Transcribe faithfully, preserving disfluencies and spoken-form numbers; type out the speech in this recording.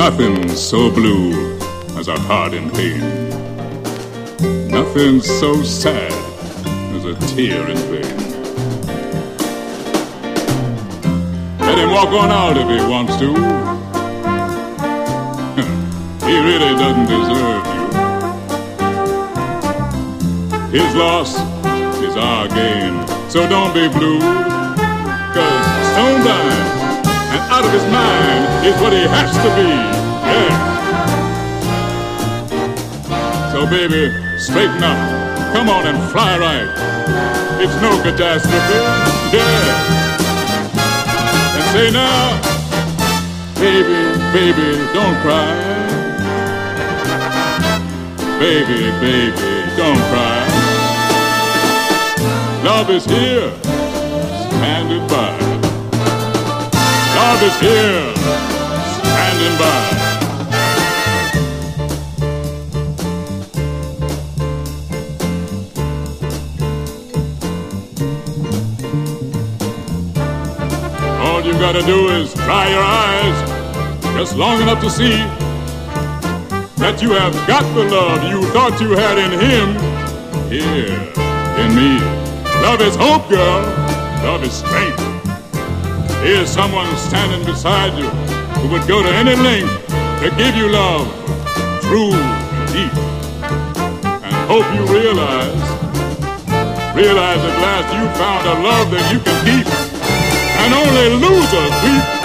Nothing's so blue as a heart in pain. Nothing's so sad as a tear in vain. Let him walk on out if he wants to. He really doesn't deserve you. His loss is our gain, so don't be blue. Cause stone blind and out of his mind is what he has to be. Yeah. So baby, straighten up. Come on and fly right. It's no catastrophe. Yeah. And say now, baby, baby, don't cry. Baby, baby, don't cry. Love is here, standing by. Love is here, standing by. All you gotta do is dry your eyes just long enough to see that you have got the love you thought you had in him here in me. Love is hope, girl. Love is strength. Here's someone standing beside you who would go to any length to give you love, true and deep. And hope you realize, realize at last you found a love that you can keep. And only losers weep.